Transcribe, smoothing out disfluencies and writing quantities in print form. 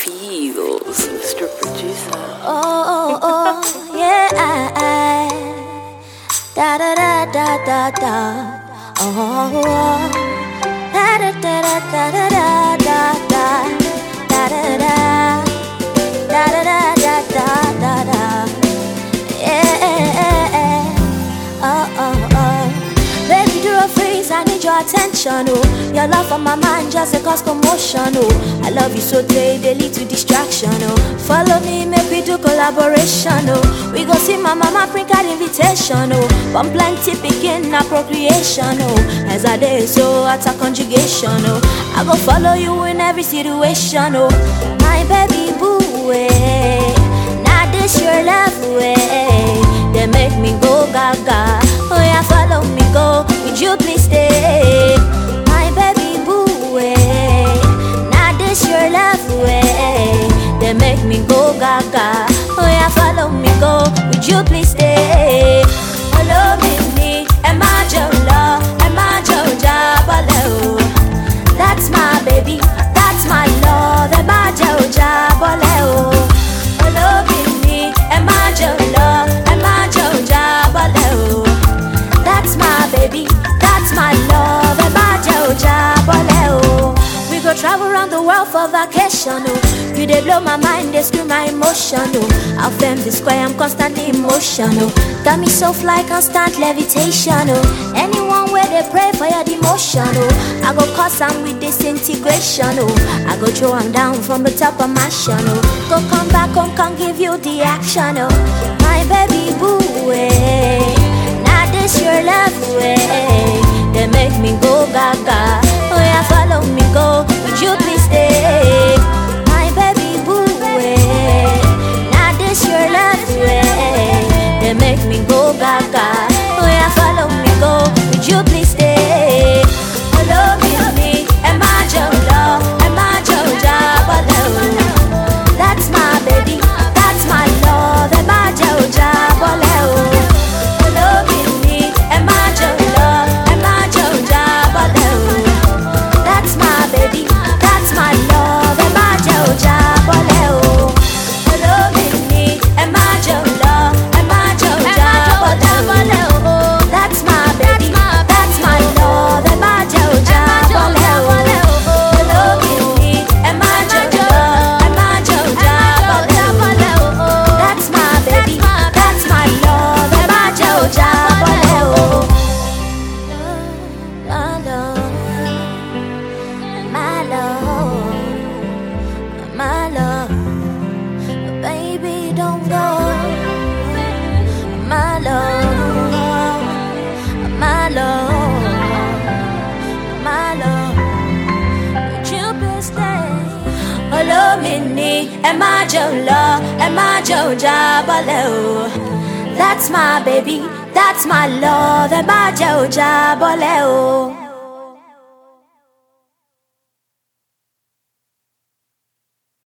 feels, Mr. Producer. Yeah. Da da da da da da. Da da da da da da da da da da da da da da da da. Yeah. Baby, do a freeze, I need your attention, oh. Your love for my mind just a cause commotion, oh. I love you so they lead to distraction, oh. Follow me, make we do collaboration, oh. We go see my mama print card invitation, oh. But plenty begin na procreation, oh. As I day so at a conjugation, oh. I go follow you in every situation, oh. My baby boo, eh. Now this your love, eh. They make me go gaga. Oh yeah, follow me, go. Would you please stay? My baby boo, eh. Now this your love, eh. They make me go gaga. Oh yeah, follow me, go. Would you please stay? Follow me, am I your love? Am I your jabalo? That's my baby, that's my love. Am I your jabalo? Follow me, am I your love? Am I your jabalo? That's my baby, that's my love. Am I your jabalo? We go travel around the world for vacation, oh. You they blow my mind, they scream my emotion, oh. I'll fame the square, I'm constantly emotional. Got me so fly, constant levitation, oh. Anyone where they pray for your demotion, oh. I go cause I'm with disintegration, oh. I go throw them down from the top of my channel. Go come back home, come give you the action, oh. My baby boo, eh. Now this your love, eh. They make me go gaga. Oh yeah, follow me, go. Would you please stay? My baby boo, eh. Now this your love, eh. They make me go gaga. Oh yeah, follow me, go. Would you please stay? Follow me, am I your love? Am I your jabalo? That's my baby, that's my love. Am I your jabalo? Follow me, am I your love? Am I your jabalo? That's my baby, that's my love. Am I your jabalo? Follow me, am I your love? Am I your jabalo? That's my baby, that's my love. Am I your jabalo? Follow me, am I your love? Am I your jabalo? That's my baby, that's my love. Am I your jabalo? My love, my love, baby, don't go. My love, my love, my love, would you please stay? Follow me, am I your love? Am I your jabalo? That's my baby, that's my love. Am I your jabalo?